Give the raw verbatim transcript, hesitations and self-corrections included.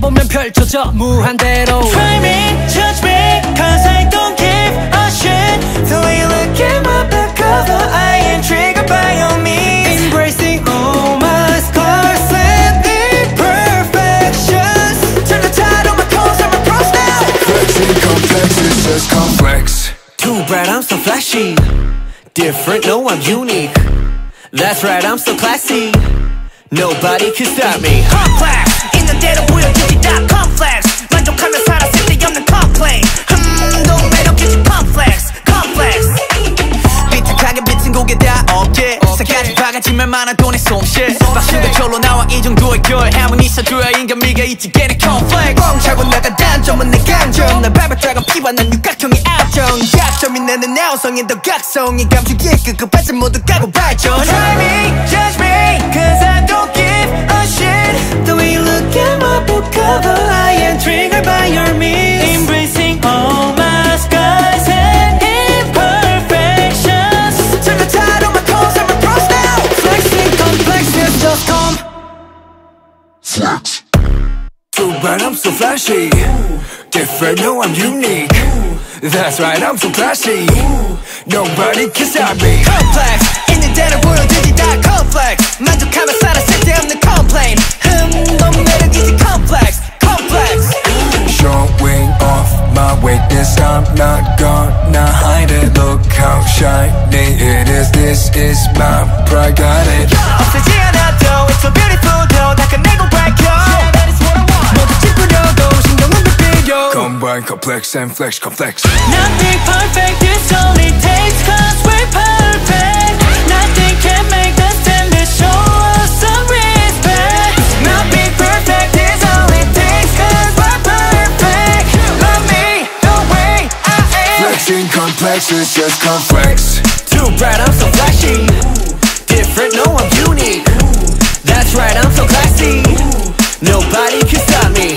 보면 펼쳐져 무한대로 Try me, judge me, cause I don't give a shit. The way you look at my back cover, I am triggered by your means. Embracing all my scars and imperfections. Turn the tide on my toes, I'm a pro now. Flexing complex is just complex. Too bright, I'm so flashy. Different, no, I'm unique. That's right, I'm so classy. Nobody can stop me. Complex, 있는 대로 보여주기 다 complex. 만족하며 살아 쓸데없는 complain. 음, 너 매력이지 complex, complex. 삐딱하게 비친 고개 다 어깨. 싸가지 바가지만 많아 돈의 솜씨. 박수가 절로 나와 이 정도의 결. 함은 있어줘야 인간미가 있지 get it complex. 뻥 차고 나가 단점은 내 감정. 난 발바닥은 피와 난 육각형의 압정. 약점이 나는 나우성인 더 각성이 감추기에 급급하지 모두 까고 발전. Try me, judge me, cause I don't give a shit. The way you look at my book cover, I am triggered by your means. Embracing all my scars and imperfections. Turn the tide on my toes, I'm a pro now. Flexing complex is just come Flex. Too bright, I'm so flashy. Different, no, I'm unique. That's right, I'm so classy. Nobody can stop me. Complex, 있는 대로 보여주기 다 complex. 만족하며 살아 쓸데없는 complain. 흠, 넌 매력이지 complex, complex. Showing off my weakness, I'm not gonna hide it. Look how shiny it is. This is my pride, got it. 없애지 않아도 it's so beautiful though. 다 끝내고 밝혀. Yeah, that is what I want. 모두 찌푸려도 신경은 불필요. Combine complex and flex complex. Nothing perfect, this only takes cause we're perfect. Nothing can make us stand to show us some respect. Nothing perfect, this only takes cause we're perfect. Love me the way I am. Flexing complex is just complex. Too bright, I'm so flashy. Different, no, I'm unique. That's right, I'm so classy. Nobody can stop me.